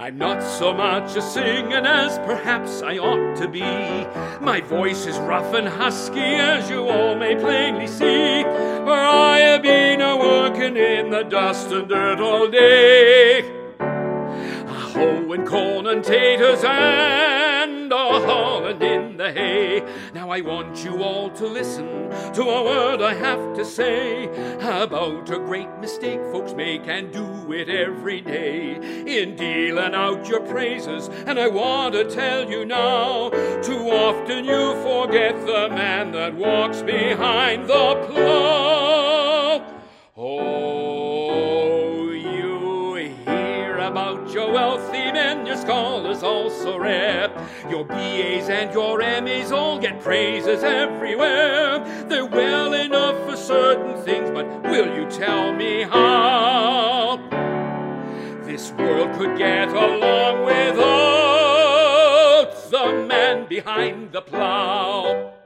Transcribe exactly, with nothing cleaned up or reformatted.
I'm not so much a singin' as perhaps I ought to be. My voice is rough and husky, as you all may plainly see, for I have been a-workin' in the dust and dirt all day, a-hoeing corn and taters and a-hauling in the hay. Now I want you all to listen to a word I have to say about a great mistake folks make and do it every day in dealing out your praises. And I want to tell you now, too often you forget the man that walks behind the plow. Oh, you hear about your wealthy men, your scholars also rare, your B As and your M As all get praises everywhere. They're well enough for certain things, but will you tell me how this world could get along without the man behind the plow?